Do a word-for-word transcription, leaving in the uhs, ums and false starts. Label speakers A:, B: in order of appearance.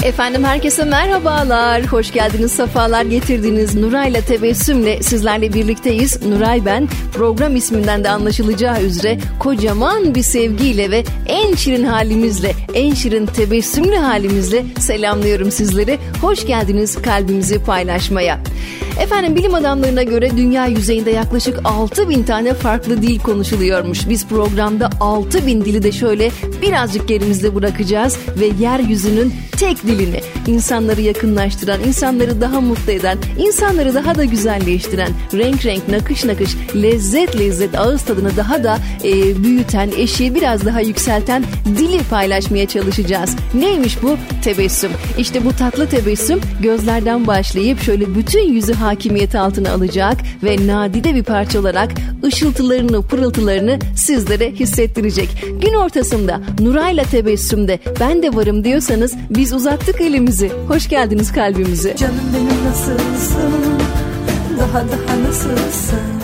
A: Efendim herkese merhabalar. Hoş geldiniz, sefalar getirdiniz. Nuray'la Tebessüm'le sizlerle birlikteyiz. Nuray ben. Program isminden de anlaşılacağı üzere kocaman bir sevgiyle ve en şirin halimizle, en şirin tebessümlü halimizle selamlıyorum sizleri. Hoş geldiniz kalbimizi paylaşmaya. Efendim bilim adamlarına göre dünya yüzeyinde yaklaşık altı bin tane farklı dil konuşuluyormuş. Biz programda altı bin dili de şöyle birazcık gerimizde bırakacağız ve yeryüzünün tek dilini, insanları yakınlaştıran, insanları daha mutlu eden, insanları daha da güzelleştiren, renk renk, nakış nakış, lezzet lezzet, ağız tadını daha da e, büyüten, eşiği biraz daha yükselten dili paylaşmaya çalışacağız. Neymiş bu? Tebessüm. İşte bu tatlı tebessüm gözlerden başlayıp şöyle bütün yüzü hakimiyeti altına alacak ve nadide bir parça olarak ışıltılarını, pırıltılarını sizlere hissettirecek. Gün ortasında Nuray'la Tebessüm'de ben de varım diyorsanız biz uzattık elimizi. Hoş geldiniz kalbimize.
B: Canım benim nasılsın? Daha daha nasılsın?